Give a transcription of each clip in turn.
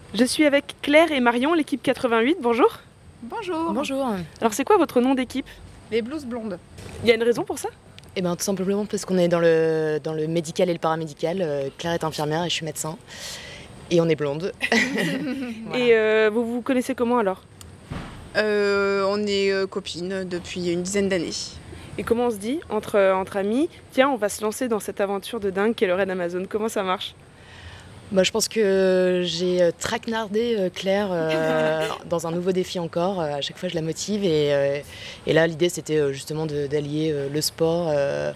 Je suis avec Claire et Marion, l'équipe 88. Bonjour. Bonjour. Bonjour. Alors c'est quoi votre nom d'équipe? Les blouses blondes. Il y a une raison pour ça? Eh ben, tout simplement parce qu'on est dans le médical et le paramédical. Claire est infirmière et je suis médecin. Et on est blonde. Voilà. Et vous vous connaissez comment alors? On est copines depuis une dizaine d'années. Et comment on se dit entre amis, tiens, on va se lancer dans cette aventure de dingue qu'est le raid Amazon? Comment ça marche? Bah, je pense que j'ai traquenardé Claire dans un nouveau défi encore. À chaque fois, je la motive. Et là, l'idée, c'était justement d'allier le sport,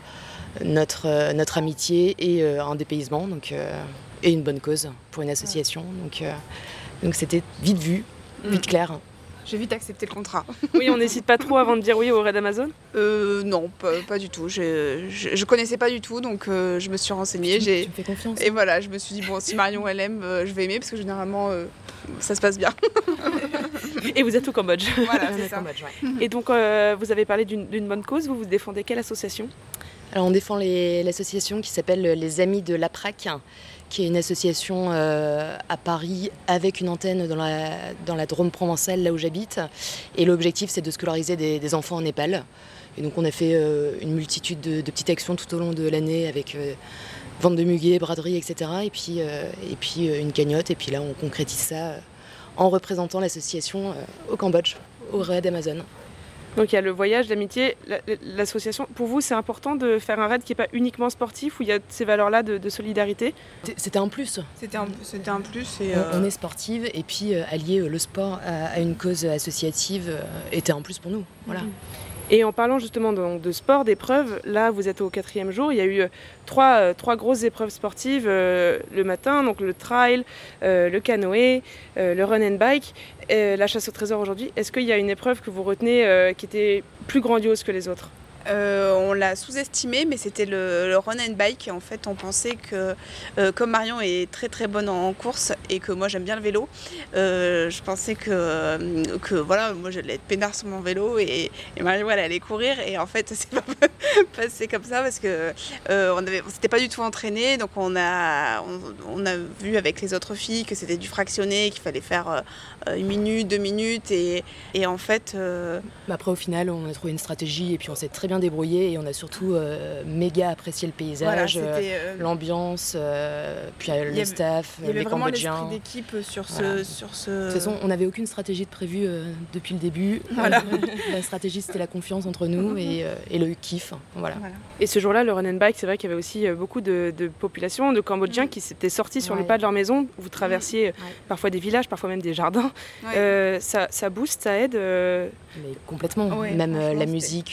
notre amitié et un dépaysement. Et une bonne cause pour une association. Donc c'était vite vu, vite clair. J'ai vite accepté le contrat. Oui, on n'hésite pas trop avant de dire oui au raid Amazon? Non, pas du tout. Je connaissais pas du tout, donc je me suis renseignée. Tu me fais confiance. Et voilà, je me suis dit, bon, si Marion elle aime, je vais aimer, parce que généralement, ça se passe bien. Et vous êtes au Cambodge. Voilà, On c'est est ça. Cambodge, ouais. Et donc vous avez parlé d'une bonne cause, vous défendez quelle association? Alors on défend l'association qui s'appelle les Amis de l'Aprac, qui est une association à Paris avec une antenne dans la Drôme provençale, là où j'habite. Et l'objectif, c'est de scolariser des enfants en Népal. Et donc on a fait une multitude de petites actions tout au long de l'année avec vente de muguet, braderie, etc. Et puis une cagnotte. Et puis là, on concrétise ça en représentant l'association au Cambodge, au raid Amazon. Donc il y a le voyage, l'amitié, l'association. Pour vous, c'est important de faire un raid qui n'est pas uniquement sportif, où il y a ces valeurs-là de solidarité? C'était un plus. C'était un plus. Et, On est sportive et puis allier le sport à une cause associative était un plus pour nous. Voilà. Et en parlant justement de sport, d'épreuves, là vous êtes au 4e jour, il y a eu trois grosses épreuves sportives le matin, donc le trail, le canoë, le run and bike, la chasse au trésor aujourd'hui. Est-ce qu'il y a une épreuve que vous retenez qui était plus grandiose que les autres? on l'a sous-estimé, mais c'était le run and bike. En fait, on pensait que, comme Marion est très très bonne en course et que moi j'aime bien le vélo, je pensais que voilà, moi j'allais être peinard sur mon vélo et Marion elle allait courir. Et en fait, c'est pas passé comme ça parce que on s'était pas du tout entraîné. Donc on a vu avec les autres filles que c'était du fractionné, qu'il fallait faire 1 minute, 2 minutes et en fait. Après, au final, on a trouvé une stratégie et puis on s'est très bien débrouillé et on a surtout méga apprécié le paysage, voilà, l'ambiance, puis le staff, il y avait les vraiment Cambodgiens. l'esprit d'équipe sur ce. Voilà. De toute façon, on n'avait aucune stratégie de prévue depuis le début. Voilà. La stratégie, c'était la confiance entre nous et le kiff. Voilà. Et ce jour-là, le run and bike, c'est vrai qu'il y avait aussi beaucoup de populations, de Cambodgiens qui s'étaient sortis sur le pas de leur maison. Vous traversiez parfois des villages, parfois même des jardins. Ouais. Ça booste, ça aide. Mais complètement. Ouais, Même la franchement, musique.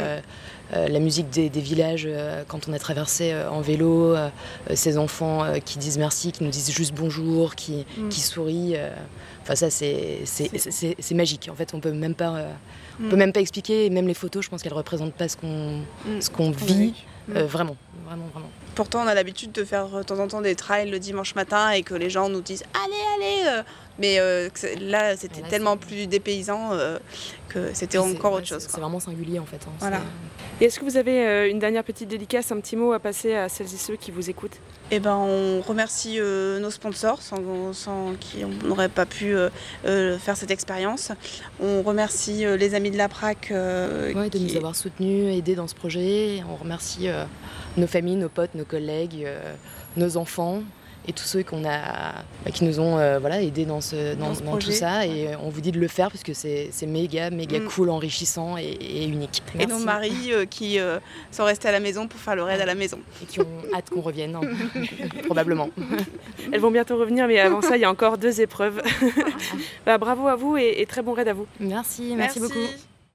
La musique des villages, quand on a traversé en vélo, ces enfants qui disent merci, qui nous disent juste bonjour, qui sourient. Enfin ça c'est magique. En fait on peut même pas expliquer. Et même les photos, je pense qu'elles représentent pas ce qu'on vit vraiment. Pourtant, on a l'habitude de faire de temps en temps des trails le dimanche matin et que les gens nous disent allez. Mais là, c'était tellement plus dépaysant que c'était encore autre chose. C'est vraiment singulier en fait. Voilà. Et est-ce que vous avez une dernière petite dédicace, un petit mot à passer à celles et ceux qui vous écoutent? Eh ben, on remercie nos sponsors sans qui on n'aurait pas pu faire cette expérience. On remercie les Amis de l'Aprac de nous avoir soutenus, aidés dans ce projet. On remercie nos familles, nos potes, nos collègues, nos enfants et tous ceux qui nous ont aidés dans tout ça. Et on vous dit de le faire parce que c'est méga cool, enrichissant et unique. Et nos maris qui sont restés à la maison pour faire le raid à la maison. Et qui ont hâte qu'on revienne, probablement. Elles vont bientôt revenir, mais avant ça, il y a encore 2 épreuves. Bravo à vous et très bon raid à vous. Merci beaucoup.